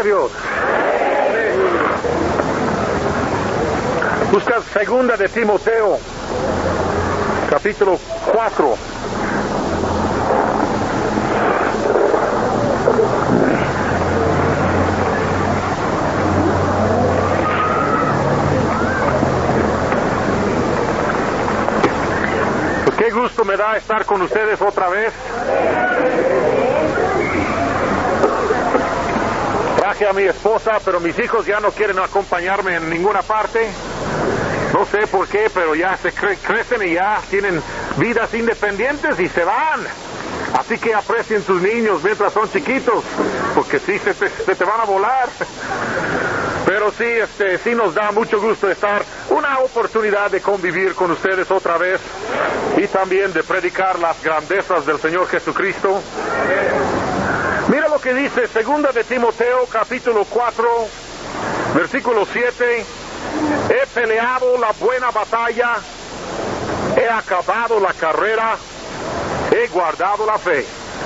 Dios. Busca segunda de Timoteo, capítulo 4. Pues qué gusto me da estar con ustedes otra vez. Traje a mi esposa, pero mis hijos ya no quieren acompañarme en ninguna parte. No sé por qué, pero ya se crecen y ya tienen vidas independientes y se van. Así que aprecien sus niños mientras son chiquitos, porque sí se te van a volar. Pero sí, sí nos da mucho gusto estar, una oportunidad de convivir con ustedes otra vez y también de predicar las grandezas del Señor Jesucristo. Mira lo que dice segunda de Timoteo, capítulo 4, versículo 7. He peleado la buena batalla, he acabado la carrera, he guardado la fe.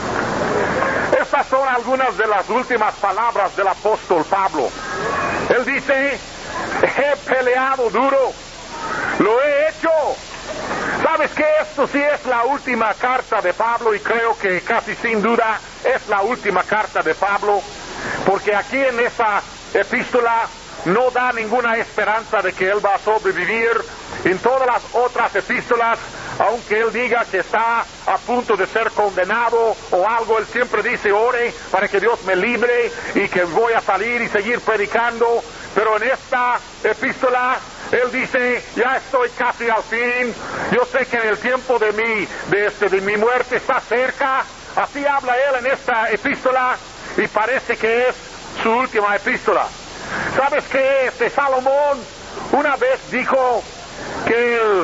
Estas son algunas de las últimas palabras del apóstol Pablo. Él dice, he peleado duro, lo he hecho. ¿Sabes qué? Esto sí es la última carta de Pablo y creo que casi sin duda es la última carta de Pablo, porque aquí en esa epístola no da ninguna esperanza de que él va a sobrevivir. En todas las otras epístolas, aunque él diga que está a punto de ser condenado o algo, él siempre dice, ore para que Dios me libre y que voy a salir y seguir predicando. Pero en esta epístola, él dice, ya estoy casi al fin, yo sé que el tiempo de mi muerte está cerca. Así habla él en esta epístola y parece que es su última epístola. ¿Sabes qué? Salomón una vez dijo que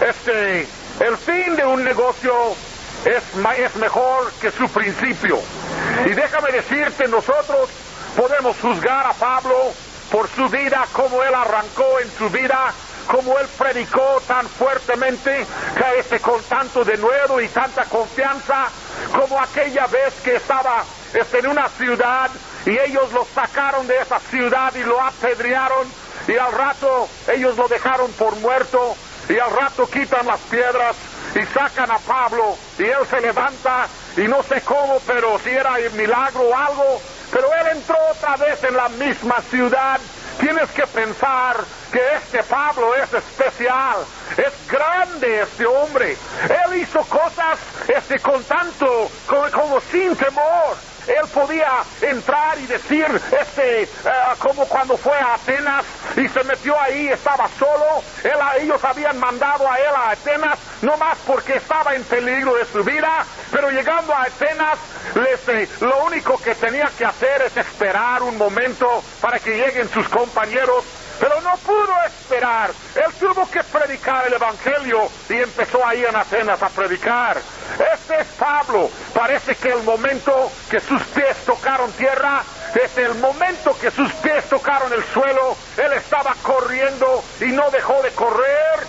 el fin de un negocio es mejor que su principio. Y déjame decirte, nosotros podemos juzgar a Pablo por su vida, como él arrancó en su vida, como él predicó tan fuertemente, con tanto denuedo y tanta confianza, como aquella vez que estaba en una ciudad y ellos lo sacaron de esa ciudad y lo apedrearon, y al rato ellos lo dejaron por muerto, y al rato quitan las piedras y sacan a Pablo y él se levanta, y no sé cómo, pero si era un milagro o algo, pero él entró otra vez en la misma ciudad. Tienes que pensar que Pablo es especial, es grande este hombre. Él hizo cosas con tanto, como sin temor. Él podía entrar y decir, como cuando fue a Atenas y se metió ahí, estaba solo. Ellos habían mandado a él a Atenas, no más porque estaba en peligro de su vida, pero llegando a Atenas, lo único que tenía que hacer es esperar un momento para que lleguen sus compañeros. Pero no pudo esperar. Él tuvo que predicar el Evangelio y empezó ahí en Atenas a predicar. Este es Pablo. Parece que el momento que sus pies tocaron tierra, desde el momento que sus pies tocaron el suelo, él estaba corriendo y no dejó de correr,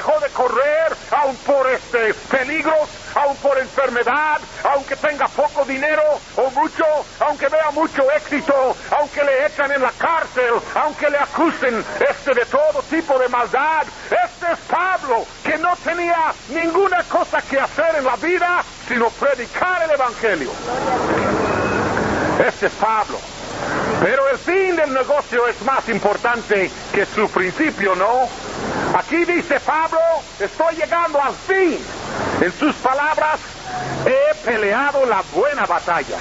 aun por peligros, aun por enfermedad, aunque tenga poco dinero o mucho, aunque vea mucho éxito, aunque le echan en la cárcel, aunque le acusen de todo tipo de maldad. Este es Pablo, que no tenía ninguna cosa que hacer en la vida sino predicar el Evangelio. Este es Pablo. Pero el fin del negocio es más importante que su principio, ¿no? Aquí dice Pablo, estoy llegando al fin. En sus palabras, he peleado la buena batalla,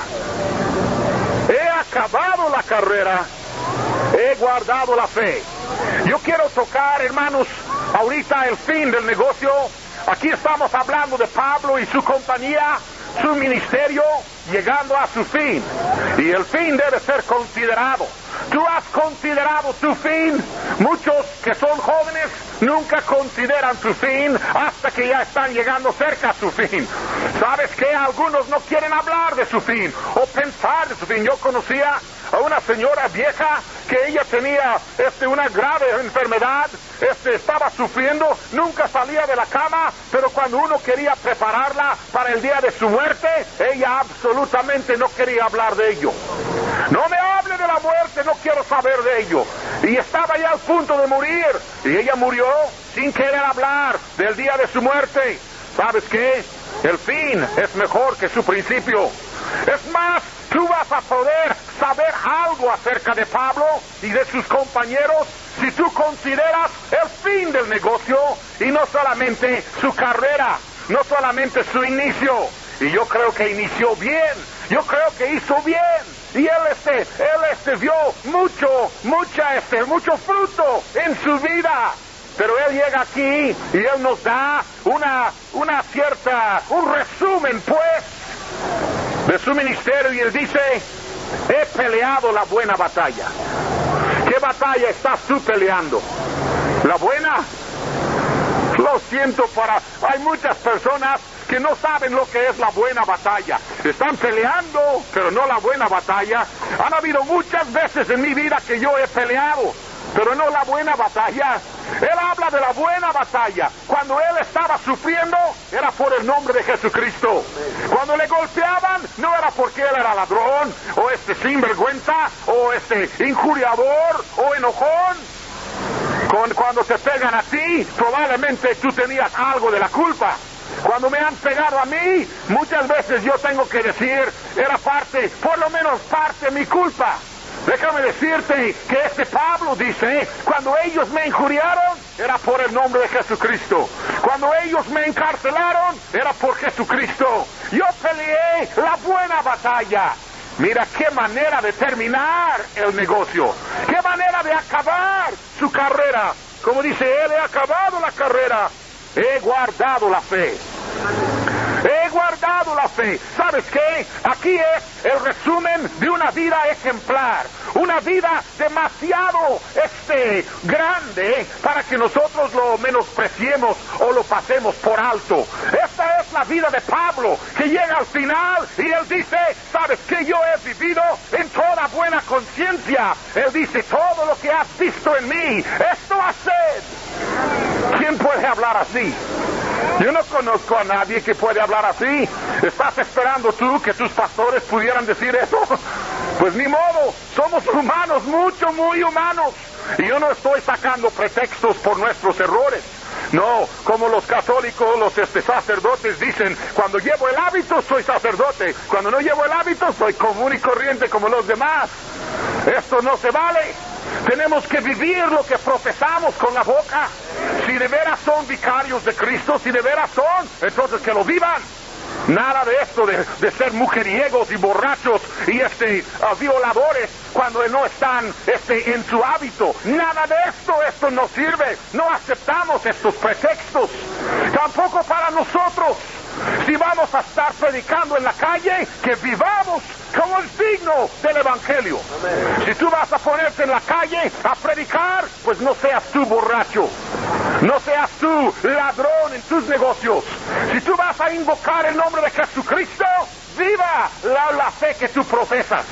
he acabado la carrera, he guardado la fe. Yo quiero tocar, hermanos, ahorita el fin del negocio. Aquí estamos hablando de Pablo y su compañía, su ministerio llegando a su fin, y el fin debe ser considerado. ¿Tú has considerado tu fin? Muchos que son jóvenes nunca consideran su fin hasta que ya están llegando cerca a su fin. ¿Sabes qué? Algunos no quieren hablar de su fin o pensar de su fin. Yo conocía a una señora vieja que ella tenía una grave enfermedad, estaba sufriendo, nunca salía de la cama, pero cuando uno quería prepararla para el día de su muerte, ella absolutamente no quería hablar de ello. No me hable de la muerte, no quiero saber de ello. Y estaba ya al punto de morir, y ella murió sin querer hablar del día de su muerte. ¿Sabes qué? El fin es mejor que su principio. Es más, tú vas a poder saber algo acerca de Pablo y de sus compañeros si tú consideras el fin del negocio y no solamente su carrera, no solamente su inicio. Y yo creo que inició bien, yo creo que hizo bien. Y él vio mucho fruto en su vida. Pero él llega aquí y él nos da un resumen, pues, de su ministerio, y él dice: he peleado la buena batalla. ¿Qué batalla estás tú peleando? ¿La buena? Lo siento, hay muchas personas que no saben lo que es la buena batalla. Están peleando, pero no la buena batalla. Han habido muchas veces en mi vida que yo he peleado, pero no la buena batalla. Él habla de la buena batalla. Cuando él estaba sufriendo, era por el nombre de Jesucristo. Cuando le golpeaban, no era porque él era ladrón, o sinvergüenza, o injuriador, o enojón. Cuando te pegan a ti, probablemente tú tenías algo de la culpa. Cuando me han pegado a mí, muchas veces yo tengo que decir, era por lo menos parte de mi culpa. Déjame decirte que Pablo dice: cuando ellos me injuriaron, era por el nombre de Jesucristo. Cuando ellos me encarcelaron, era por Jesucristo. Yo peleé la buena batalla. Mira qué manera de terminar el negocio, qué manera de acabar su carrera. Como dice él: he acabado la carrera, he guardado la fe. He guardado la fe. ¿Sabes qué? Aquí es el resumen de una vida ejemplar. Una vida demasiado grande para que nosotros lo menospreciemos o lo pasemos por alto. Esta es la vida de Pablo, que llega al final y él dice: ¿sabes qué? Yo he vivido en toda buena conciencia. Él dice: todo lo que has visto en mí, esto haced. ¿Quién puede hablar así? Yo no conozco a nadie que puede hablar así. ¿Estás esperando tú que tus pastores pudieran decir eso? Pues ni modo, somos humanos, muy humanos. Y yo no estoy sacando pretextos por nuestros errores. No, como los católicos, los sacerdotes dicen: cuando llevo el hábito soy sacerdote, cuando no llevo el hábito soy común y corriente como los demás. Esto no se vale. Tenemos que vivir lo que profesamos con la boca. Si de veras son vicarios de Cristo, si de veras son, entonces que lo vivan. Nada de esto de ser mujeriegos y borrachos y violadores cuando no están en su hábito. Nada de esto no sirve. No aceptamos estos pretextos. Tampoco para nosotros. Si vamos a estar predicando en la calle, que vivamos como el signo del Evangelio. Si tú vas a ponerte en la calle a predicar, pues no seas tú borracho, no seas tú ladrón en tus negocios. Si tú vas a invocar el nombre de Jesucristo, viva la fe que tú profesas.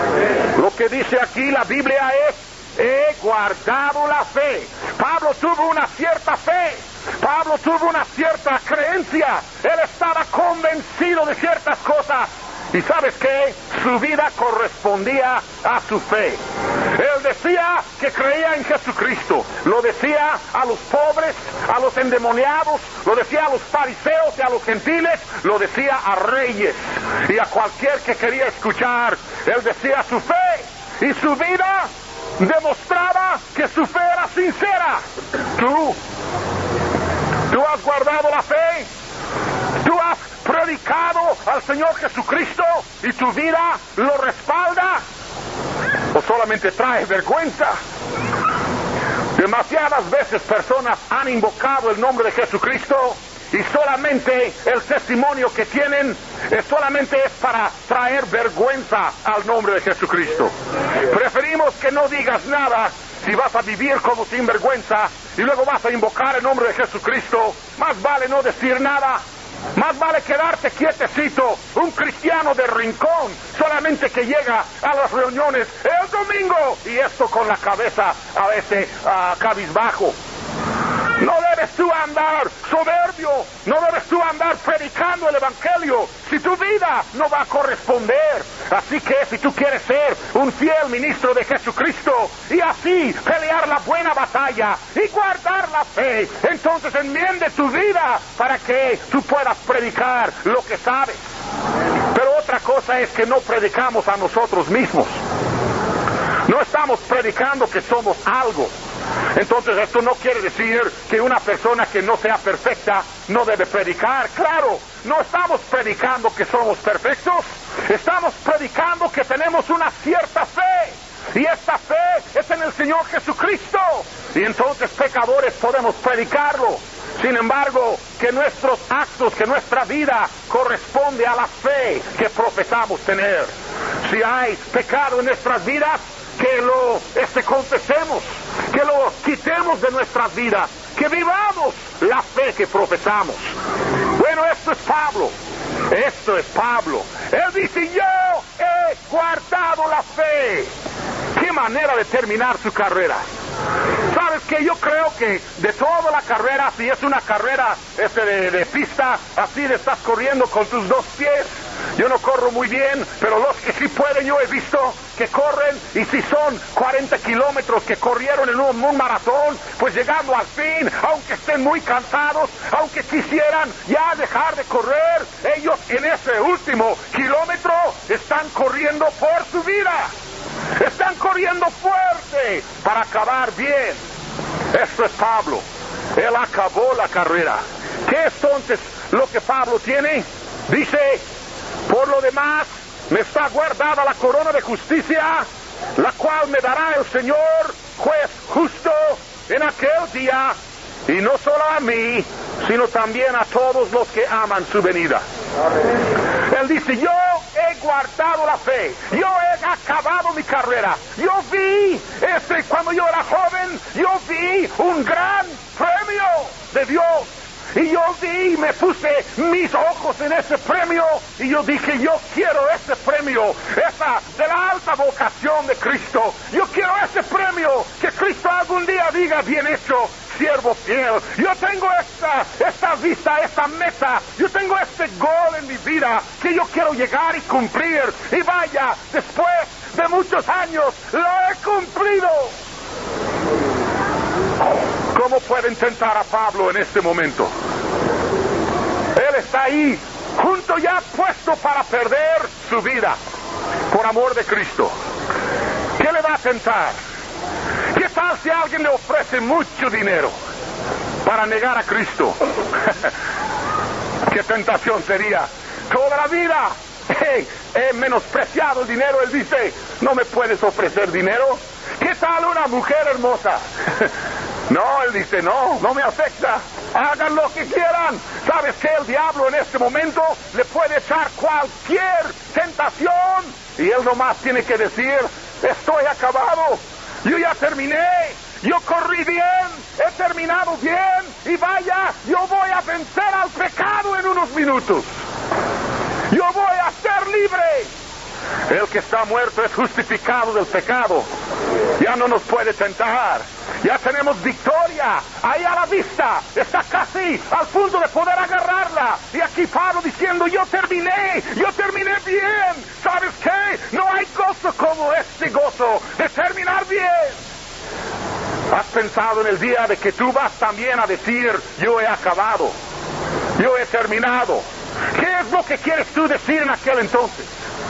Lo que dice aquí la Biblia es: he guardado la fe. Pablo tuvo una cierta fe. Pablo tuvo una cierta creencia. Él estaba convencido de ciertas cosas. ¿Y sabes qué? Su vida correspondía a su fe. Él decía que creía en Jesucristo. Lo decía a los pobres, a los endemoniados, lo decía a los fariseos y a los gentiles, lo decía a reyes y a cualquier que quería escuchar. Él decía su fe, y su vida demostraba que su fe era sincera. ¿Tú has guardado la fe? ¿Tú has predicado al Señor Jesucristo y tu vida lo respalda? ¿O solamente trae vergüenza? Demasiadas veces personas han invocado el nombre de Jesucristo y solamente el testimonio que tienen solamente es para traer vergüenza al nombre de Jesucristo. Preferimos que no digas nada si vas a vivir como sinvergüenza y luego vas a invocar el nombre de Jesucristo. Más vale no decir nada. Más vale quedarte quietecito, un cristiano de rincón, solamente que llega a las reuniones el domingo y esto con la cabeza a veces cabizbajo. No debes tú andar soberbio, no debes tú andar predicando el evangelio si tu vida no va a corresponder. Así que si tú quieres ser un fiel ministro de Jesucristo y así pelear la buena batalla y guardar la fe, entonces enmiende tu vida para que tú puedas predicar lo que sabes. Pero otra cosa es que no predicamos a nosotros mismos. No estamos predicando que somos algo. Entonces esto no quiere decir que una persona que no sea perfecta no debe predicar. Claro, no estamos predicando que somos perfectos. Estamos predicando que tenemos una cierta fe. Y esta fe es en el Señor Jesucristo. Y entonces pecadores podemos predicarlo. Sin embargo, que nuestros actos, que nuestra vida corresponde a la fe que profesamos tener. Si hay pecado en nuestras vidas, que lo confesemos, que lo quitemos de nuestras vidas, que vivamos la fe que profesamos. Bueno, esto es Pablo. Él dice, yo he guardado la fe. ¿Qué manera de terminar su carrera? ¿Sabes qué? Yo creo que de toda la carrera, si es una carrera de pista, así de estás corriendo con tus dos pies. Yo no corro muy bien, pero los que sí pueden, yo he visto que corren, y si son 40 kilómetros que corrieron en un maratón, pues llegando al fin, aunque estén muy cansados, aunque quisieran ya dejar de correr, ellos en ese último kilómetro están corriendo por su vida. Están corriendo fuerte para acabar bien. Esto es Pablo. Él acabó la carrera. ¿Qué es entonces lo que Pablo tiene? Dice, por lo demás, me está guardada la corona de justicia, la cual me dará el Señor, juez justo, en aquel día, y no solo a mí, sino también a todos los que aman su venida. Él dice, yo he guardado la fe, yo he acabado mi carrera, yo vi, cuando yo era joven, yo vi un gran premio de Dios. Y yo vi, me puse mis ojos en ese premio, y yo dije, yo quiero ese premio, esa de la alta vocación de Cristo. Yo quiero ese premio, que Cristo algún día diga, bien hecho, siervo fiel. Yo tengo esta vista, esta meta, yo tengo este gol en mi vida, que yo quiero llegar y cumplir. Y vaya, después de muchos años, lo he cumplido. ¿Cómo pueden tentar a Pablo en este momento? Él está ahí, junto ya puesto para perder su vida, por amor de Cristo. ¿Qué le va a tentar? ¿Qué tal si alguien le ofrece mucho dinero para negar a Cristo? ¿Qué tentación sería? Toda la vida he menospreciado el dinero. Él dice, no me puedes ofrecer dinero. ¿Qué tal una mujer hermosa? No, él dice, no me afecta. Hagan lo que quieran. ¿Sabes qué? El diablo en este momento le puede echar cualquier tentación, y él nomás tiene que decir, estoy acabado. Yo ya terminé. Yo corrí bien. He terminado bien. Y vaya, yo voy a vencer al pecado en unos minutos. Yo voy a ser libre. El que está muerto es justificado del pecado. Ya no nos puede tentar. Ya tenemos victoria ahí a la vista. Está casi al punto de poder agarrarla. Y aquí Pablo diciendo, yo terminé bien. ¿Sabes qué? No hay gozo como este gozo de terminar bien. ¿Has pensado en el día de que tú vas también a decir, yo he acabado, yo he terminado? ¿Qué es lo que quieres tú decir en aquel entonces?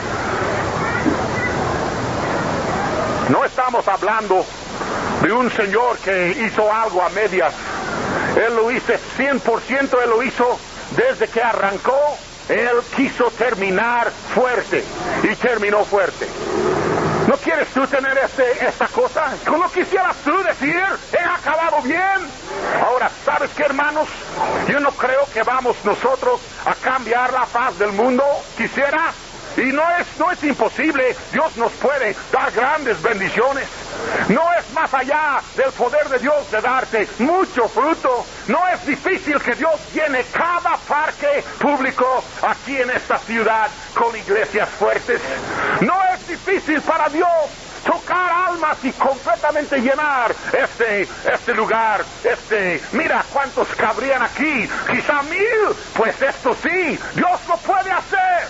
No estamos hablando de un señor que hizo algo a medias. Él lo hizo 100%, él lo hizo desde que arrancó. Él quiso terminar fuerte y terminó fuerte. ¿No quieres tú tener esta cosa? ¿Cómo quisieras tú decir, he acabado bien? Ahora, ¿sabes qué, hermanos? Yo no creo que vamos nosotros a cambiar la faz del mundo. Quisiera. Y no es imposible. Dios nos puede dar grandes bendiciones. No es más allá del poder de Dios de darte mucho fruto. No es difícil que Dios llene cada parque público aquí en esta ciudad con iglesias fuertes. No es difícil para Dios tocar almas y completamente llenar este lugar. Mira cuántos cabrían aquí, quizá 1000, pues esto sí, Dios lo puede hacer.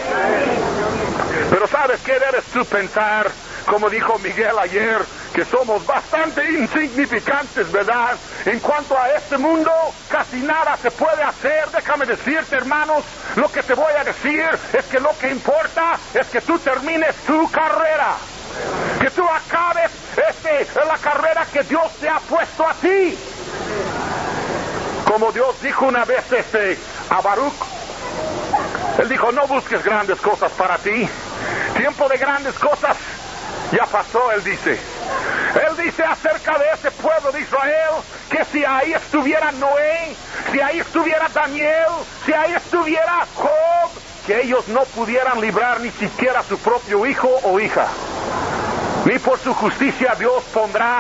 Pero ¿sabes qué debes tú pensar? Como dijo Miguel ayer, que somos bastante insignificantes, ¿verdad? En cuanto a este mundo, casi nada se puede hacer. Déjame decirte, hermanos, lo que te voy a decir es que lo que importa es que tú termines tu carrera. Que tú acabes la carrera que Dios te ha puesto a ti. Como Dios dijo una vez a Baruch, Él dijo, no busques grandes cosas para ti. Tiempo de grandes cosas ya pasó, Él dice. Él dice acerca de ese pueblo de Israel, que si ahí estuviera Noé, si ahí estuviera Daniel, si ahí estuviera Job, que ellos no pudieran librar ni siquiera a su propio hijo o hija. Ni por su justicia Dios pondrá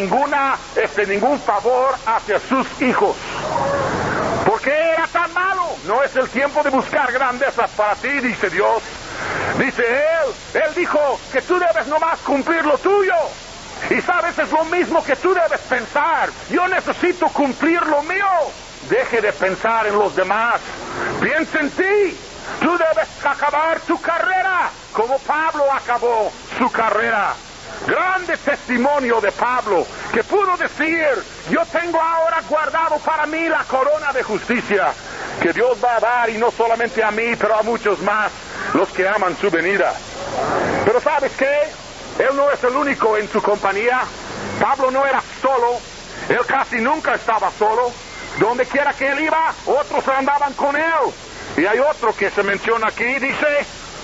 ningún favor hacia sus hijos. ¿Por qué era tan malo? No es el tiempo de buscar grandezas para ti, dice Dios. Dice Él dijo que tú debes nomás cumplir lo tuyo. Y sabes, es lo mismo que tú debes pensar. Yo necesito cumplir lo mío. Deje de pensar en los demás. Piensa en ti. Tú debes acabar tu carrera como Pablo acabó su carrera. Grande testimonio de Pablo, que pudo decir, yo tengo ahora guardado para mí la corona de justicia, que Dios va a dar, y no solamente a mí, pero a muchos más, los que aman su venida. Pero ¿sabes qué? Él no es el único en su compañía. Pablo no era solo, él casi nunca estaba solo. Donde quiera que él iba, otros andaban con él. Y hay otro que se menciona aquí, dice,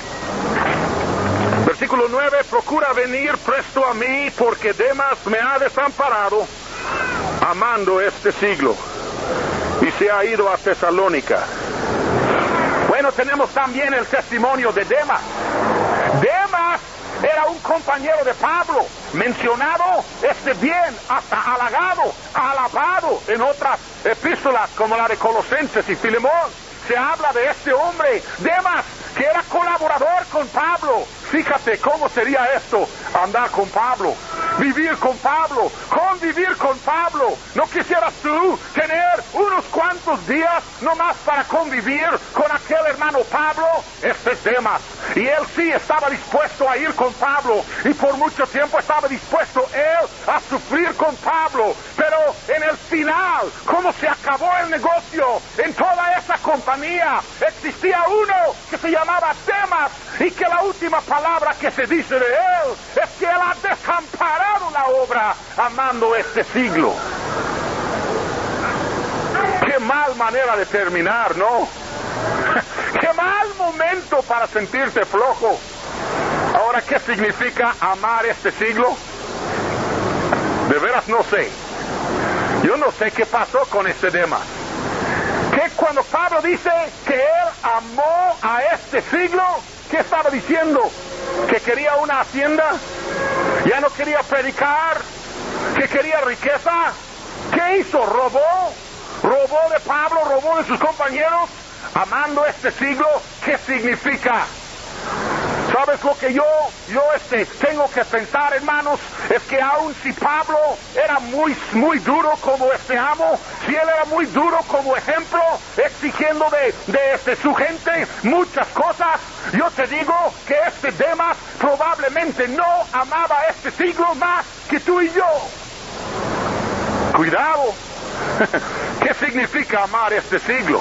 versículo 9, procura venir presto a mí, porque Demas me ha desamparado, amando este siglo, y se ha ido a Tesalónica. Bueno, tenemos también el testimonio de Demas. Demas era un compañero de Pablo, mencionado bien, hasta halagado, alabado en otras epístolas como la de Colosenses y Filemón. Se habla de este hombre, Demas, que era colaborador con Pablo. Fíjate cómo sería esto, andar con Pablo, vivir con Pablo, convivir con Pablo. ¿No quisieras tú tener unos cuantos días nomás para convivir con aquel hermano Pablo? Este es Demas, y él sí estaba dispuesto a ir con Pablo, y por mucho tiempo estaba dispuesto él a sufrir con Pablo. Pero en el final, ¿cómo se acabó el negocio? En toda esa compañía existía uno que se llamaba Demas, y que la última palabra que se dice de él es que él ha desamparado la obra amando este siglo. Qué mal manera de terminar, ¿no? Qué mal momento para sentirse flojo. Ahora, ¿qué significa amar este siglo? De veras no sé. Yo no sé qué pasó con este Demas. Que cuando Pablo dice que él amó a este siglo, ¿qué estaba diciendo? ¿Que quería una hacienda? ¿Ya no quería predicar? ¿Que quería riqueza? ¿Qué hizo? ¿Robó? ¿Robó de Pablo? ¿Robó de sus compañeros? Amando este siglo, ¿qué significa? ¿Sabes lo que yo tengo que pensar, hermanos? Es que aun si Pablo era muy duro como amo, si él era muy duro como ejemplo, exigiendo de su gente muchas cosas, yo te digo que este Demas probablemente no amaba este siglo más que tú y yo. Cuidado. ¿Qué significa amar este siglo?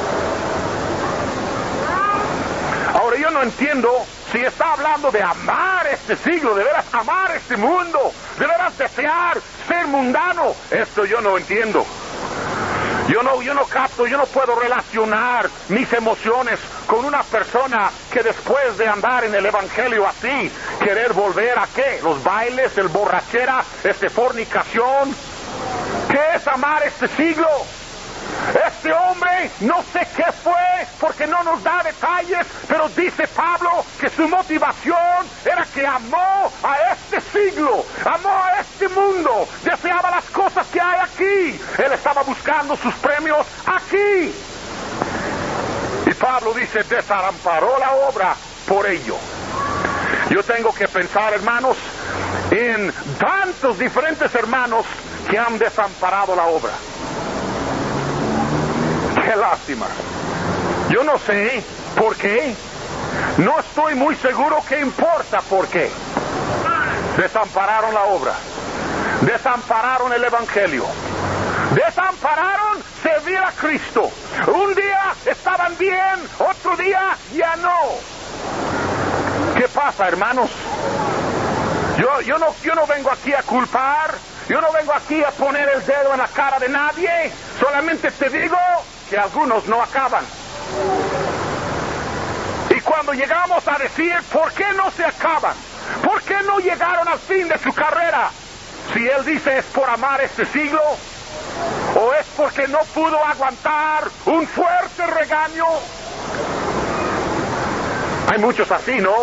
Ahora, yo no entiendo si está hablando de amar este siglo, de veras amar este mundo, de veras desear ser mundano. Esto yo no entiendo. Yo no capto, yo no puedo relacionar mis emociones con una persona que después de andar en el evangelio así, querer volver a ¿qué? Los bailes, el borrachera, fornicación. ¿Qué es amar este siglo? Este hombre, no sé qué fue, porque no nos da detalles, pero dice Pablo que su motivación era que amó a este siglo, amó a este mundo, deseaba las cosas que hay aquí. Él estaba buscando sus premios aquí. Y Pablo dice, desamparó la obra por ello. Yo tengo que pensar, hermanos, en tantos diferentes hermanos que han desamparado la obra. ¡Qué lástima! Yo no sé por qué. No estoy muy seguro que importa por qué. Desampararon la obra. Desampararon el Evangelio. Desampararon servir a Cristo. Un día estaban bien, otro día ya no. ¿Qué pasa, hermanos? Yo no vengo aquí a culpar. Yo no vengo aquí a poner el dedo en la cara de nadie. Solamente te digo que algunos no acaban. Y cuando llegamos a decir, ¿por qué no se acaban? ¿Por qué no llegaron al fin de su carrera? Si él dice es por amar este siglo, o es porque no pudo aguantar un fuerte regaño. Hay muchos así, ¿no?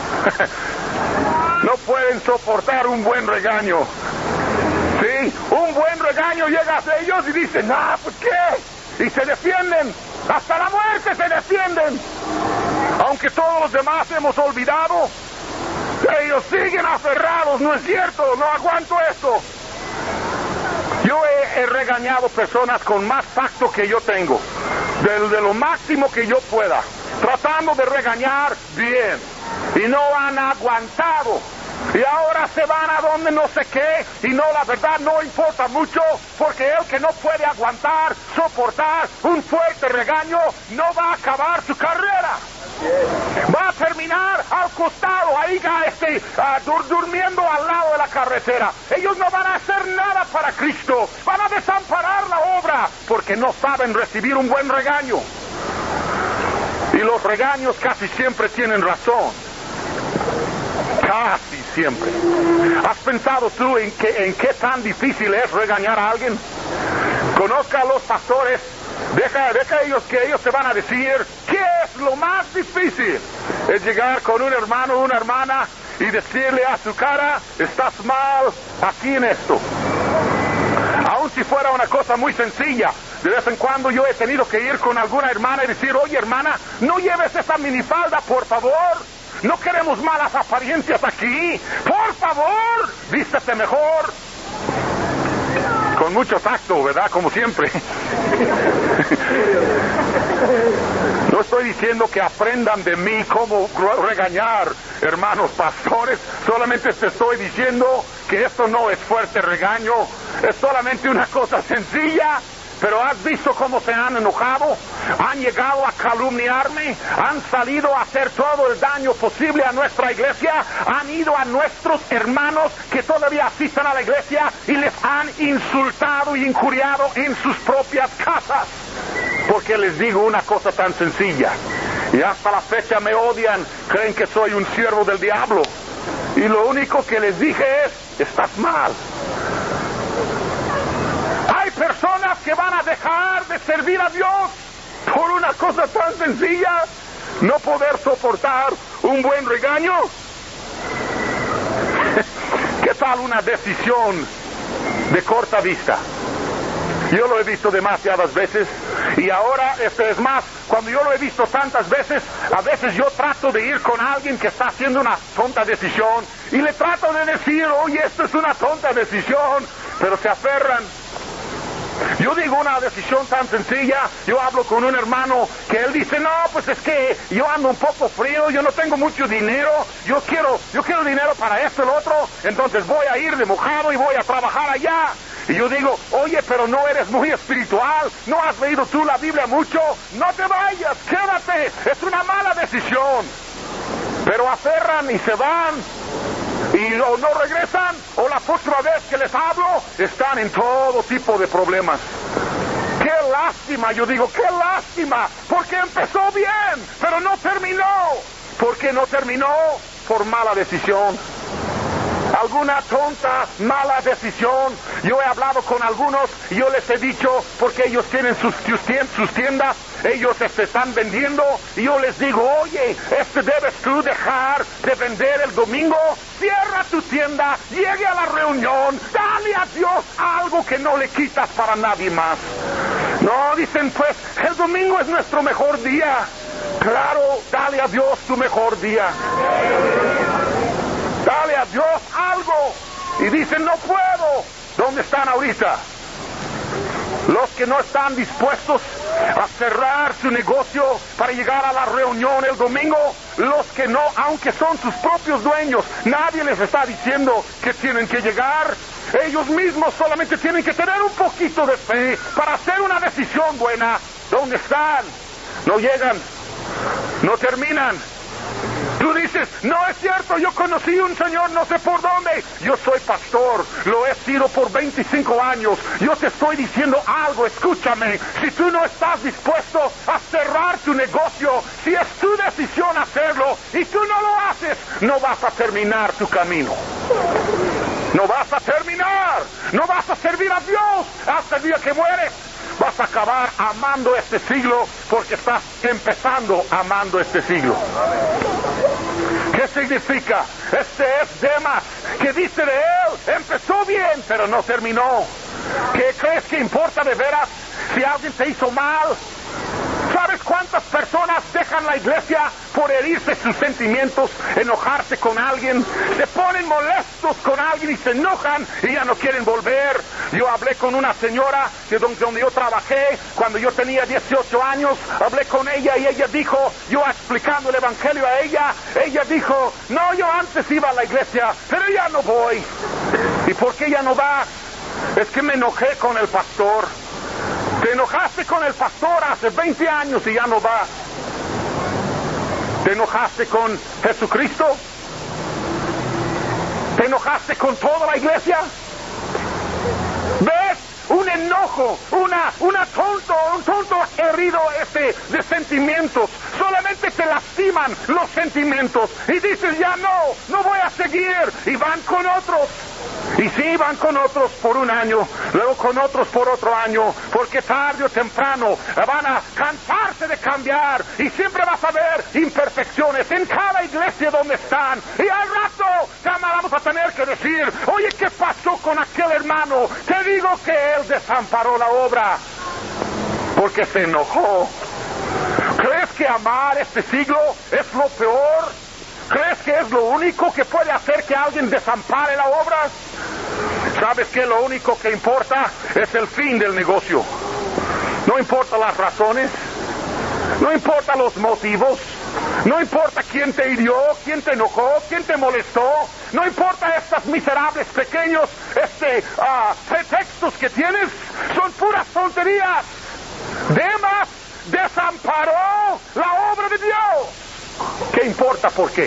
No pueden soportar un buen regaño. Sí, un buen regaño llega a ellos y dicen, ¿por qué? Y se defienden, hasta la muerte se defienden. Aunque todos los demás hemos olvidado, ellos siguen aferrados, no es cierto, no aguanto esto. Yo he regañado personas con más tacto que yo tengo, de lo máximo que yo pueda, tratando de regañar bien, y no han aguantado. Y ahora se van a donde no sé qué, y no, la verdad no importa mucho, porque el que no puede aguantar, soportar un fuerte regaño, no va a acabar su carrera. Va a terminar al costado, ahí durmiendo al lado de la carretera. Ellos no van a hacer nada para Cristo, van a desamparar la obra, porque no saben recibir un buen regaño. Y los regaños casi siempre tienen razón. Casi siempre. ¿Has pensado tú en qué tan difícil es regañar a alguien? Conozca a los pastores, deja que ellos te van a decir qué es lo más difícil. Es llegar con un hermano o una hermana y decirle a su cara, estás mal aquí en esto. Aun si fuera una cosa muy sencilla, de vez en cuando yo he tenido que ir con alguna hermana y decir, oye hermana, no lleves esa minifalda, por favor. No queremos malas apariencias aquí. Por favor, vístete mejor. Con mucho tacto, ¿verdad? Como siempre. No estoy diciendo que aprendan de mí cómo regañar, hermanos pastores. Solamente te estoy diciendo que esto no es fuerte regaño. Es solamente una cosa sencilla. Pero has visto cómo se han enojado, han llegado a calumniarme, han salido a hacer todo el daño posible a nuestra iglesia, han ido a nuestros hermanos que todavía asisten a la iglesia y les han insultado y injuriado en sus propias casas. Porque les digo una cosa tan sencilla, y hasta la fecha me odian, creen que soy un siervo del diablo. Y lo único que les dije es, estás mal. Hay personas que van a dejar de servir a Dios por una cosa tan sencilla, no poder soportar un buen regaño. ¿Qué tal una decisión de corta vista? Yo lo he visto demasiadas veces y ahora, es más, cuando yo lo he visto tantas veces, a veces yo trato de ir con alguien que está haciendo una tonta decisión y le trato de decir, oye, esto es una tonta decisión, pero se aferran. Yo digo una decisión tan sencilla, yo hablo con un hermano que él dice, no, pues es que yo ando un poco frío, yo no tengo mucho dinero, yo quiero dinero para esto y lo otro, entonces voy a ir de mojado y voy a trabajar allá. Y yo digo, oye, pero no eres muy espiritual, no has leído tú la Biblia mucho, no te vayas, quédate, es una mala decisión. Pero aferran y se van. Y o no regresan, o la próxima vez que les hablo, están en todo tipo de problemas. ¡Qué lástima! Yo digo, ¡qué lástima! Porque empezó bien, pero no terminó. ¿Por qué no terminó? Por mala decisión. Alguna tonta, mala decisión. Yo he hablado con algunos y yo les he dicho, porque ellos tienen sus tiendas, ellos se están vendiendo, y yo les digo, oye, debes tú dejar de vender el domingo, cierra tu tienda, llegue a la reunión, dale a Dios algo que no le quitas para nadie más. No, dicen, pues, el domingo es nuestro mejor día. Claro, dale a Dios tu mejor día. Dale a Dios algo. y dicen, no puedo. ¿Dónde están ahorita? Los que no están dispuestos a cerrar su negocio para llegar a la reunión el domingo, los que no, aunque son sus propios dueños, nadie les está diciendo que tienen que llegar. Ellos mismos solamente tienen que tener un poquito de fe para hacer una decisión buena. ¿Dónde están? No llegan, no terminan. Tú dices, no es cierto, yo conocí un señor no sé por dónde. Yo soy pastor, lo he sido por 25 años. Yo te estoy diciendo algo, escúchame. Si tú no estás dispuesto a cerrar tu negocio, si es tu decisión hacerlo y tú no lo haces, no vas a terminar tu camino. No vas a terminar, no vas a servir a Dios hasta el día que mueres. Vas a acabar amando este siglo porque estás empezando amando este siglo. ¿Qué significa? Este es Demas, que dice de él, empezó bien, pero no terminó. ¿Qué crees que importa de veras si alguien te hizo mal? ¿Sabes cuántas personas dejan la iglesia por herirse sus sentimientos, enojarse con alguien? Se ponen molestos con alguien y se enojan y ya no quieren volver. Yo hablé con una señora donde yo trabajé cuando yo tenía 18 años. Hablé con ella y ella dijo, yo explicando el evangelio a ella dijo, no, yo antes iba a la iglesia, pero ya no voy. ¿Y por qué ya no vas? Es que me enojé con el pastor. Te enojaste con el pastor hace 20 años y ya no vas. Te enojaste con Jesucristo. Te enojaste con toda la iglesia. ¿Ves? Un enojo, un tonto herido de sentimientos. Solamente te lastiman los sentimientos. Y dices, ya no voy a seguir. Y van con otros. Y sí, van con otros por un año, luego con otros por otro año, porque tarde o temprano van a cansarse de cambiar y siempre vas a ver imperfecciones en cada iglesia donde están. Y al rato vamos a tener que decir, oye, ¿qué pasó con aquel hermano? Te digo que él desamparó la obra porque se enojó. ¿Crees que amar este siglo es lo peor? ¿Crees que es lo único que puede hacer que alguien desampare la obra? ¿Sabes que lo único que importa es el fin del negocio? No importa las razones, no importa los motivos, no importa quién te hirió, quién te enojó, quién te molestó, no importa estos miserables pequeños pretextos que tienes, son puras tonterías. Demas desamparó la obra de Dios. ¿Qué importa por qué?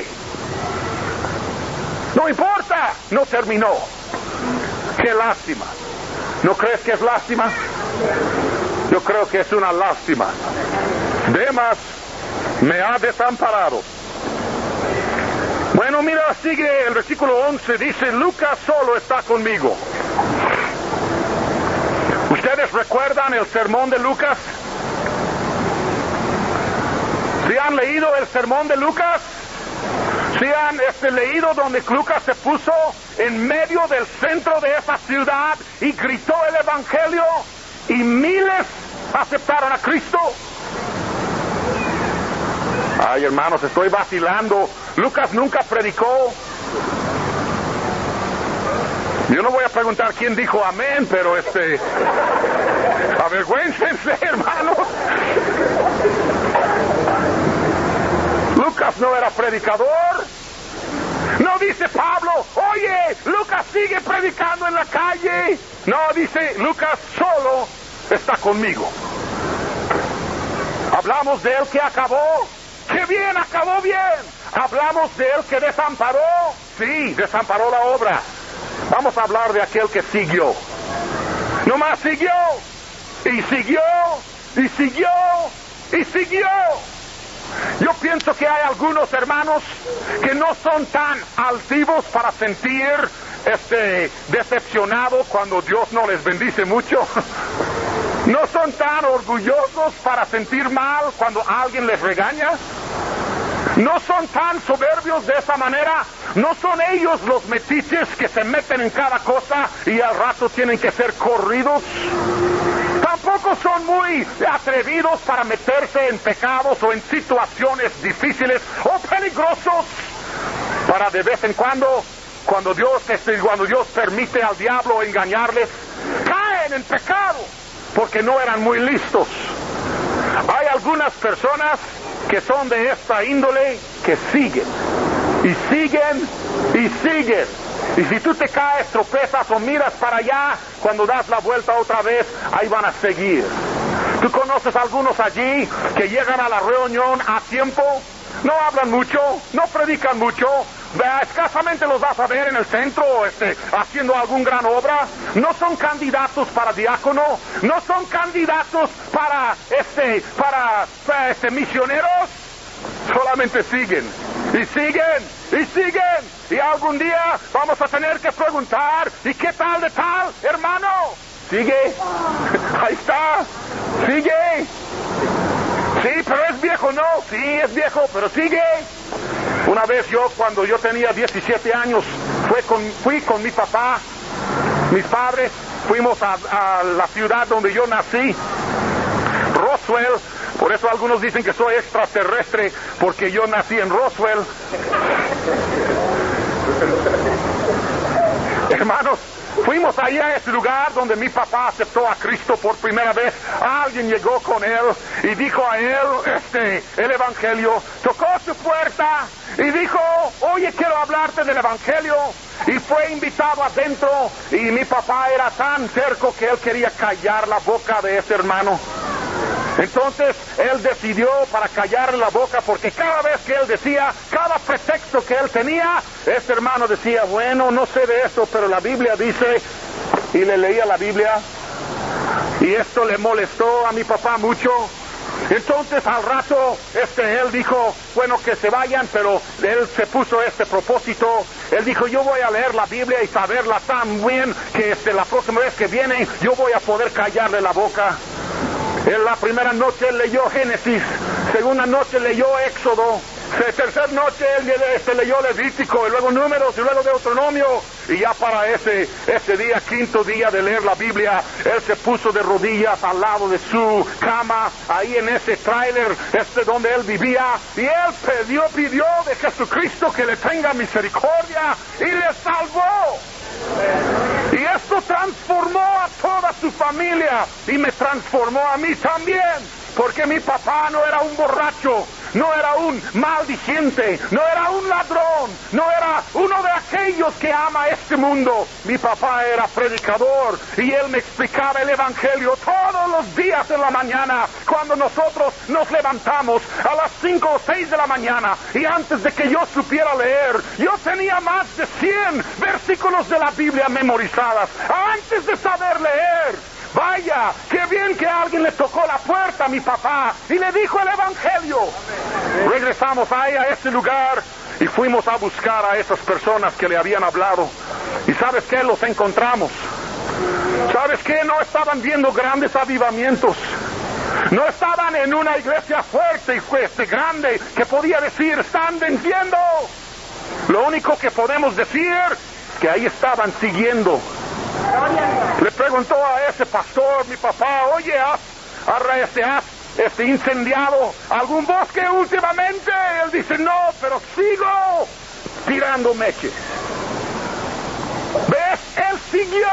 No importa, no terminó. ¡Qué lástima! ¿No crees que es lástima? Yo creo que es una lástima. Demas me ha desamparado. Bueno, mira, sigue el versículo 11, dice, Lucas solo está conmigo. ¿Ustedes recuerdan el sermón de Lucas? ¿Sí han leído el sermón de Lucas? ¿Sí han leído donde Lucas se puso en medio del centro de esa ciudad y gritó el evangelio y miles aceptaron a Cristo? Ay, hermanos, estoy vacilando. Lucas nunca predicó. Yo no voy a preguntar quién dijo amén, pero avergüéncense, hermanos. Lucas no era predicador. No dice Pablo, oye, Lucas sigue predicando en la calle. No, dice Lucas solo está conmigo. Hablamos de él que acabó. ¡Qué bien, acabó bien! Hablamos de él que desamparó. Sí, desamparó la obra. Vamos a hablar de aquel que siguió. Nomás siguió. Y siguió. Y siguió. Y siguió. Yo pienso que hay algunos hermanos que no son tan altivos para sentir decepcionados cuando Dios no les bendice mucho. No son tan orgullosos para sentir mal cuando alguien les regaña. No son tan soberbios de esa manera. No son ellos los metiches que se meten en cada cosa y al rato tienen que ser corridos. Tampoco son muy atrevidos para meterse en pecados o en situaciones difíciles o peligrosos para de vez en cuando cuando Dios permite al diablo engañarles, caen en pecado, porque no eran muy listos. Hay algunas personas que son de esta índole, que siguen, y siguen, y siguen. Y si tú te caes, tropezas o miras para allá, cuando das la vuelta otra vez, ahí van a seguir. ¿Tú conoces a algunos allí que llegan a la reunión a tiempo? No hablan mucho, no predican mucho, escasamente los vas a ver en el centro haciendo alguna gran obra. No son candidatos para diácono, no son candidatos para misioneros. Solamente siguen, y siguen, y siguen. Y algún día vamos a tener que preguntar, ¿y qué tal de tal, hermano? ¿Sigue? Ahí está, sigue. Sí, pero es viejo, ¿no? Sí, es viejo, pero sigue. Una vez cuando yo tenía 17 años, fui con mi papá, mis padres, fuimos a la ciudad donde yo nací, Roswell. Por eso algunos dicen que soy extraterrestre, porque yo nací en Roswell. Hermanos, fuimos allá a ese lugar donde mi papá aceptó a Cristo por primera vez. Alguien llegó con él y dijo a él el evangelio, tocó su puerta y dijo, oye, quiero hablarte del evangelio. Y fue invitado adentro, y mi papá era tan terco que él quería callar la boca de ese hermano. Entonces él decidió para callarle la boca, porque cada vez que él decía, cada pretexto que él tenía, este hermano decía, bueno, no sé de esto, pero la Biblia dice, y le leía la Biblia, y esto le molestó a mi papá mucho. Entonces al rato él dijo, bueno, que se vayan, pero él se puso propósito. Él dijo, yo voy a leer la Biblia y saberla tan bien que la próxima vez que vienen yo voy a poder callarle la boca. En la primera noche leyó Génesis, segunda noche leyó Éxodo, tercera noche él leyó Levítico, y luego Números, y luego Deuteronomio, y ya para ese día, quinto día de leer la Biblia, él se puso de rodillas al lado de su cama, ahí en ese tráiler, donde él vivía, y él pidió de Jesucristo que le tenga misericordia, y le salvó. Y esto transformó a toda su familia, y me transformó a mí también, porque mi papá no era un borracho, no era un maldiciente, no era un ladrón, no era uno de aquellos que ama este mundo. Mi papá era predicador, y él me explicaba el evangelio todos los días en la mañana, cuando nosotros nos levantamos a las 5 o 6 de la mañana, y antes de que yo supiera leer, yo tenía más de 100 versículos de la Biblia memorizadas, antes de saber leer. Vaya, qué bien que alguien le tocó la puerta a mi papá y le dijo el evangelio. Amén. Regresamos ahí a ese lugar y fuimos a buscar a esas personas que le habían hablado. ¿Y sabes qué? Los encontramos. ¿Sabes qué? No estaban viendo grandes avivamientos. No estaban en una iglesia fuerte y grande que podía decir, están venciendo. Lo único que podemos decir es que ahí estaban siguiendo. Le preguntó a ese pastor, mi papá, oye, ¿has incendiado algún bosque últimamente? Él dice, no, pero sigo tirando meches. ¿Ves? Él siguió.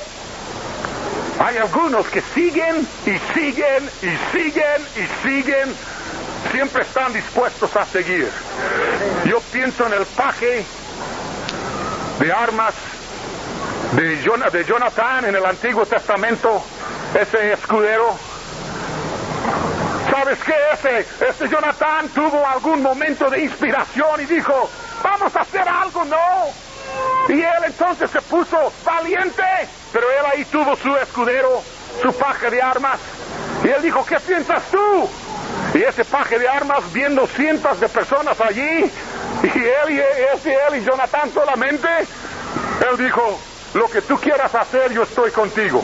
Hay algunos que siguen y siguen y siguen y siguen. Siempre están dispuestos a seguir. Yo pienso en el paje de armas de Jonatán en el Antiguo Testamento, ese escudero. ¿Sabes qué? Ese Jonatán tuvo algún momento de inspiración y dijo, vamos a hacer algo, ¿no? Y él entonces se puso valiente, pero él ahí tuvo su escudero, su paje de armas, y él dijo, ¿qué piensas tú? Y ese paje de armas, viendo cientos de personas allí, y él y Jonatán solamente, él dijo, lo que tú quieras hacer, yo estoy contigo.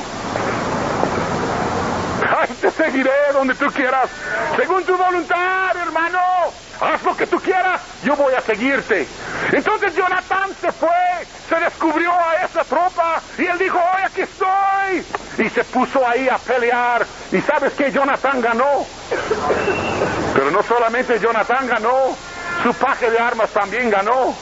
Ay, te seguiré donde tú quieras, según tu voluntad, hermano. Haz lo que tú quieras, yo voy a seguirte. Entonces Jonatán se fue, se descubrió a esa tropa, y él dijo, hoy aquí estoy. Y se puso ahí a pelear. ¿Y sabes qué? Jonatán ganó. Pero no solamente Jonatán ganó, su paje de armas también ganó.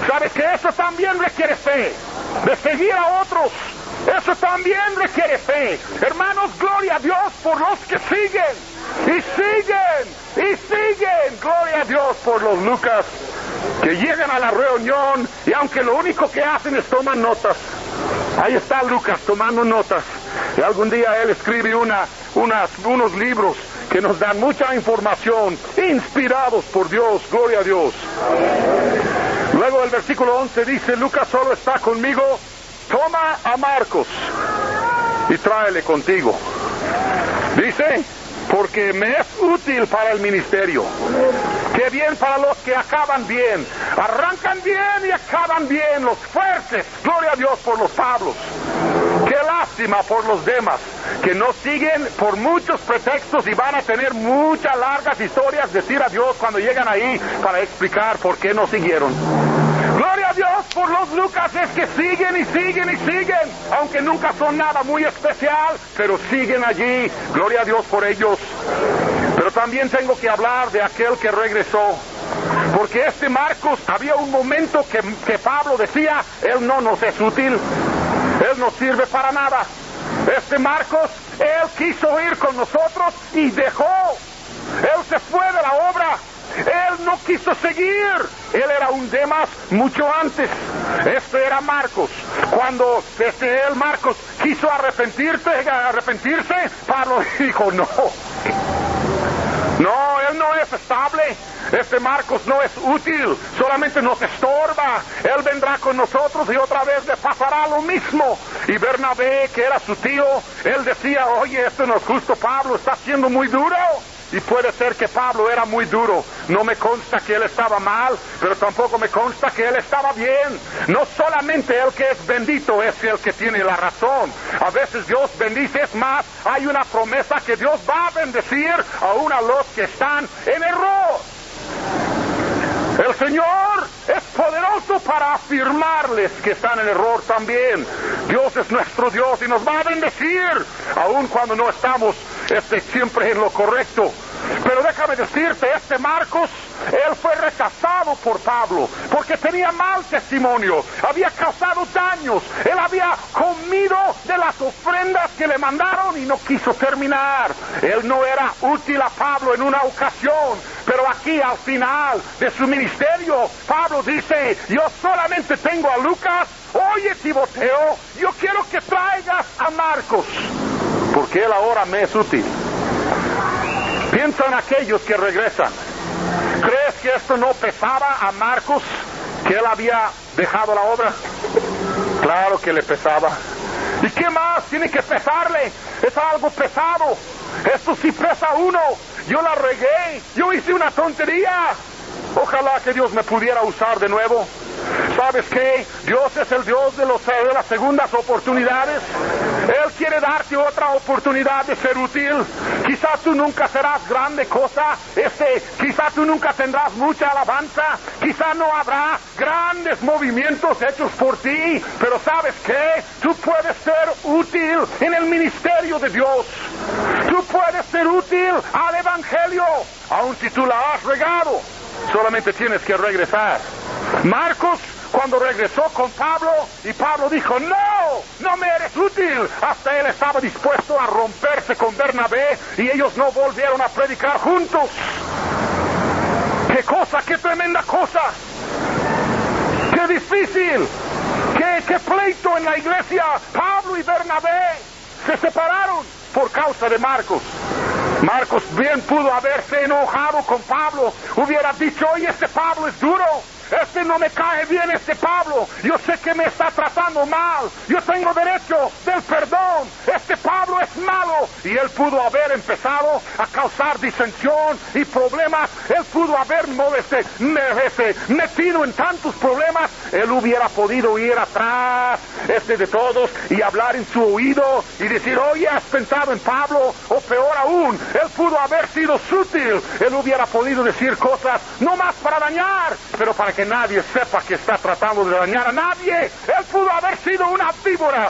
¿Sabes que eso también requiere fe? De seguir a otros. Eso también requiere fe. Hermanos, gloria a Dios por los que siguen. Y siguen. Y siguen. Gloria a Dios por los Lucas que llegan a la reunión y aunque lo único que hacen es tomar notas. Ahí está Lucas tomando notas. Y algún día él escribe unos libros que nos dan mucha información, inspirados por Dios. Gloria a Dios. Luego el versículo 11 dice, Lucas solo está conmigo, toma a Marcos y tráele contigo. Dice, porque me es útil para el ministerio. Qué bien para los que acaban bien. Arrancan bien y acaban bien, los fuertes. Gloria a Dios por los Pablos. Qué lástima por los demás, que no siguen por muchos pretextos y van a tener muchas largas historias decir a Dios cuando llegan ahí para explicar por qué no siguieron. Gloria a Dios por los Lucas, es que siguen y siguen y siguen, aunque nunca son nada muy especial, pero siguen allí. Gloria a Dios por ellos. Pero también tengo que hablar de aquel que regresó, porque este Marcos, había un momento que Pablo decía, él no nos es útil, él no sirve para nada. Este Marcos, él quiso ir con nosotros y dejó. Él se fue de la obra. Él no quiso seguir. Él era un Demas mucho antes. Este era Marcos. Cuando él, Marcos, quiso arrepentirse, Pablo dijo, no, él no es estable. Este Marcos no es útil, solamente nos estorba. Él vendrá con nosotros y otra vez le pasará lo mismo. Y Bernabé, que era su tío, él decía, oye, esto no es justo, Pablo está siendo muy duro. Y puede ser que Pablo era muy duro. No me consta que él estaba mal, pero tampoco me consta que él estaba bien. No solamente el que es bendito es el que tiene la razón. A veces Dios bendice, es más, hay una promesa que Dios va a bendecir aún a los que están en error. El Señor es poderoso para afirmarles que están en error también. Dios es nuestro Dios y nos va a bendecir, aun cuando no estamos siempre en lo correcto. Pero déjame decirte, este Marcos, él fue rechazado por Pablo, porque tenía mal testimonio, había causado daños, él había comido de las ofrendas que le mandaron y no quiso terminar. Él no era útil a Pablo en una ocasión, pero aquí al final de su ministerio, Pablo dice, yo solamente tengo a Lucas. Oye, Timoteo, yo quiero que traigas a Marcos, porque él ahora me es útil. Piensa en aquellos que regresan. ¿Crees que esto no pesaba a Marcos, que él había dejado la obra? Claro que le pesaba. ¿Y qué más tiene que pesarle? Es algo pesado. Esto sí pesa a uno. Yo la regué, yo hice una tontería. Ojalá que Dios me pudiera usar de nuevo. ¿Sabes qué? Dios es el Dios de las segundas oportunidades. Él quiere darte otra oportunidad de ser útil. Quizá tú nunca serás grande cosa, quizá tú nunca tendrás mucha alabanza, quizá no habrá grandes movimientos hechos por ti, pero ¿sabes qué? Tú puedes ser útil en el ministerio de Dios. Tú puedes ser útil al Evangelio, aun si tú la has regado. Solamente tienes que regresar. Marcos, cuando regresó con Pablo, y Pablo dijo, no me eres útil, hasta él estaba dispuesto a romperse con Bernabé, y ellos no volvieron a predicar juntos. ¡Qué cosa, qué tremenda cosa! ¡Qué difícil! ¡Qué pleito en la iglesia! Pablo y Bernabé se separaron por causa de Marcos. Marcos bien pudo haberse enojado con Pablo, hubiera dicho, oye, este Pablo es duro, no me cae bien este Pablo, yo sé que me está tratando mal, yo tengo derecho del perdón, este Pablo es malo. Y él pudo haber empezado a causar disensión y problemas, él pudo haber metido en tantos problemas. Él hubiera podido ir atrás de todos y hablar en su oído y decir, oye, ¿has pensado en Pablo? O peor aún, él pudo haber sido sutil, él hubiera podido decir cosas no más para dañar, pero para que nadie sepa que está tratando de dañar a nadie. Él pudo haber sido una víbora,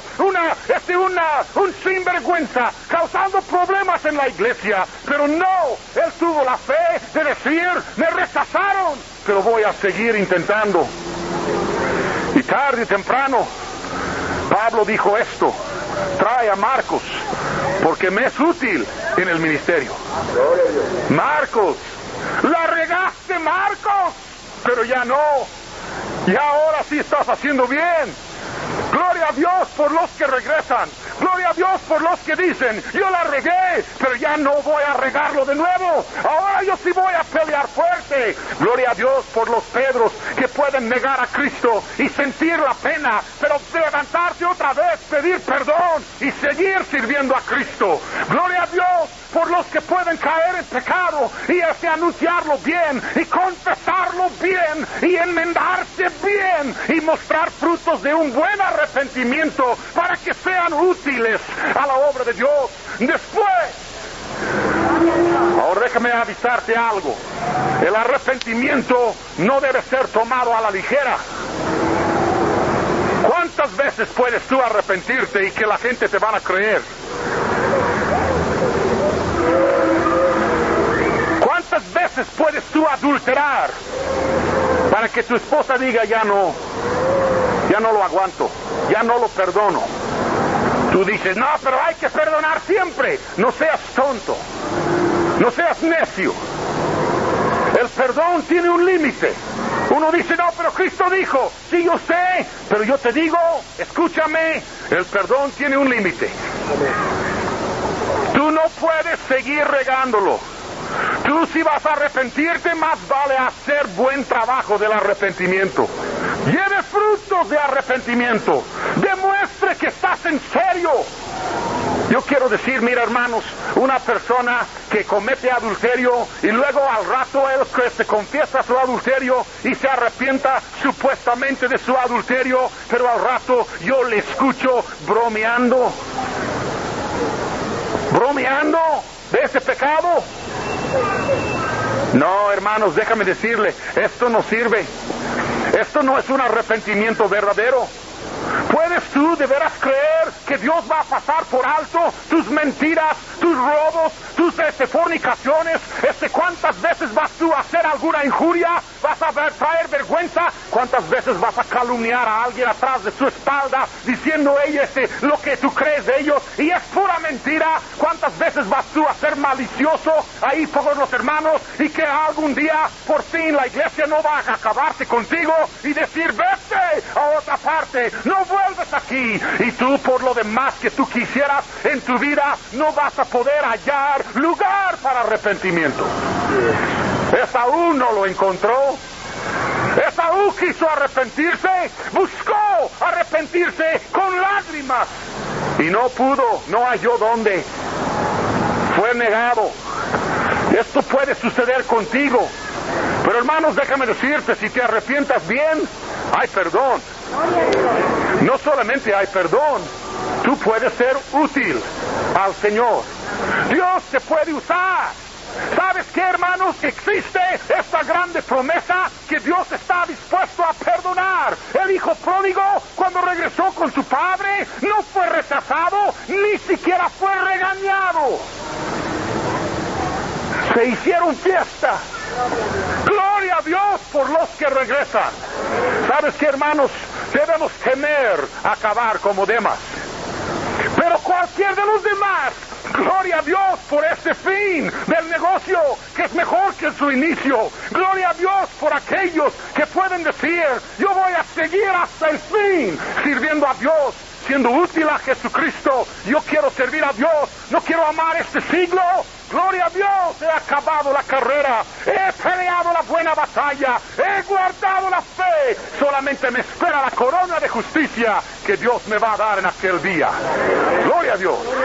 un sinvergüenza, causando problemas en la iglesia, pero no, él tuvo la fe de decir, me rechazaron, pero voy a seguir intentando. Y tarde y temprano, Pablo dijo esto: trae a Marcos, porque me es útil en el ministerio. Marcos, la regaste, Marcos, pero ya no. Y ahora sí estás haciendo bien. Gloria a Dios por los que regresan. Gloria a Dios por los que dicen: yo la regué, pero ya no voy a regarlo de nuevo. Ahora yo sí voy a pelear fuerte. Gloria a Dios por los Pedros que pueden negar a Cristo y sentir la pena, pero levantarse otra vez, pedir perdón y seguir sirviendo a Cristo. Gloria a Dios por los que pueden caer en pecado y anunciarlo bien y confesarlo bien y enmendarse bien y mostrar frutos de un buen arrepentimiento para que sean útiles a la obra de Dios. Después, ahora déjame avisarte algo: el arrepentimiento no debe ser tomado a la ligera. ¿Cuántas veces puedes tú arrepentirte y que la gente te van a creer? ¿Cuántas veces puedes tú adulterar para que tu esposa diga: ya no lo aguanto, ya no lo perdono? Tú dices: no, pero hay que perdonar siempre. No seas tonto, no seas necio. El perdón tiene un límite. Uno dice: no, pero Cristo dijo. Sí, yo sé, pero yo te digo, escúchame, el perdón tiene un límite. Tú no puedes seguir regándolo. Tú, si vas a arrepentirte, más vale hacer buen trabajo del arrepentimiento. Lleve frutos de arrepentimiento. Demuestre que estás en serio. Yo quiero decir, mira, hermanos, una persona que comete adulterio y luego al rato él se confiesa su adulterio y se arrepienta supuestamente de su adulterio, pero al rato yo le escucho bromeando de ese pecado. No, hermanos, déjame decirle, esto no sirve. Esto no es un arrepentimiento verdadero. ¿Puedes tú de veras creer que Dios va a pasar por alto tus mentiras, tus robos, tus fornicaciones? ¿Cuántas veces vas tú a hacer alguna injuria? ¿Vas a traer vergüenza? ¿Cuántas veces vas a calumniar a alguien atrás de su espalda diciendo lo que tú crees de ellos y es pura mentira? ¿Cuántas veces vas tú a ser malicioso ahí por los hermanos y que algún día por fin la iglesia no va a acabarse contigo y decir: vete a otra parte, no vuelves aquí? Y tú, por lo demás que tú quisieras en tu vida, no vas a poder hallar lugar para arrepentimiento. Esaú no lo encontró. Esaú quiso arrepentirse, buscó arrepentirse con lágrimas y no pudo, no halló dónde. Fue negado. Esto puede suceder contigo. Pero hermanos, déjame decirte, si te arrepientas bien, hay perdón. No solamente hay perdón, tú puedes ser útil al Señor. Dios te puede usar. ¿Sabes qué, hermanos? Existe esta grande promesa que Dios está dispuesto a perdonar. El hijo pródigo, cuando regresó con su padre, no fue rechazado, ni siquiera fue regañado. Se hicieron fiesta. Gloria a Dios por los que regresan. ¿Sabes qué, hermanos? Debemos temer acabar como Demas. Pero cualquier de los demás, gloria a Dios por este fin del negocio que es mejor que su inicio. Gloria a Dios por aquellos que pueden decir: yo voy a seguir hasta el fin sirviendo a Dios, siendo útil a Jesucristo. Yo quiero servir a Dios, no quiero amar este siglo. Gloria a Dios, he acabado la carrera, he peleado la buena batalla, he guardado la fe. Solamente me espera la corona de justicia que Dios me va a dar en aquel día. Gloria a Dios.